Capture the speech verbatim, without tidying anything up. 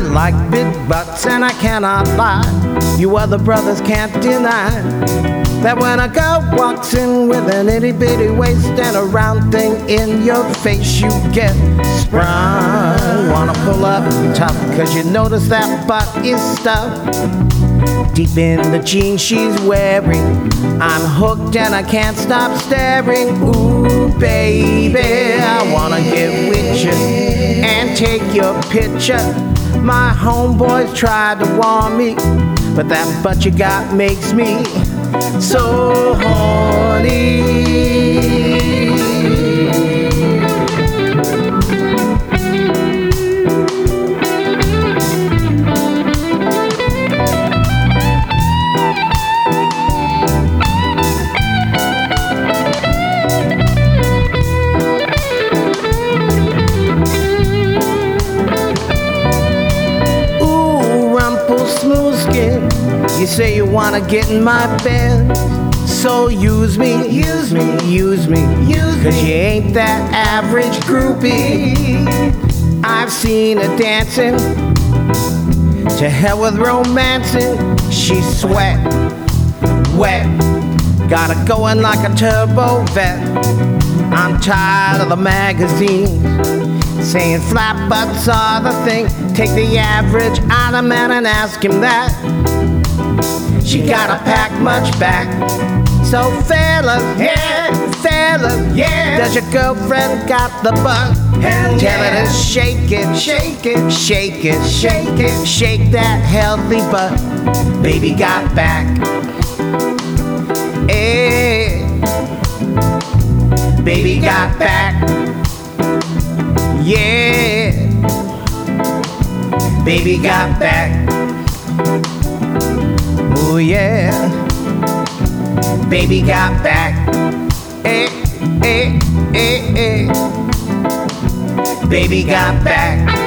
like big butts and I cannot lie. You other brothers can't deny that when a girl walks in with an itty bitty waist and a round thing in your face, you get sprung. Wanna pull up tough, cause you notice that butt is stuffed deep in the jeans she's wearing. I'm hooked and I can't stop staring. Ooh, baby, I wanna get with you and take your picture. My homeboys tried to warn me, but that butt you got makes me so horny. Smooth skin, you say you wanna get in my bed, so use me, use me, use me, use me, cause you ain't that average groupie. I've seen her dancing, to hell with romancing. She's sweat, wet, got her going like a turbo vet. I'm tired of the magazines saying flat butts are the thing. Take the average other man and ask him that. She gotta pack much back. So fellas, yeah, fellas, yeah, does your girlfriend got the butt? Hell Tell yeah. her to shake it, shake it, shake it, shake it, shake that healthy butt. Baby got back. Hey, baby got back. Yeah, baby got back. Oh yeah, baby got back. Eh, eh, eh, eh. Baby got back.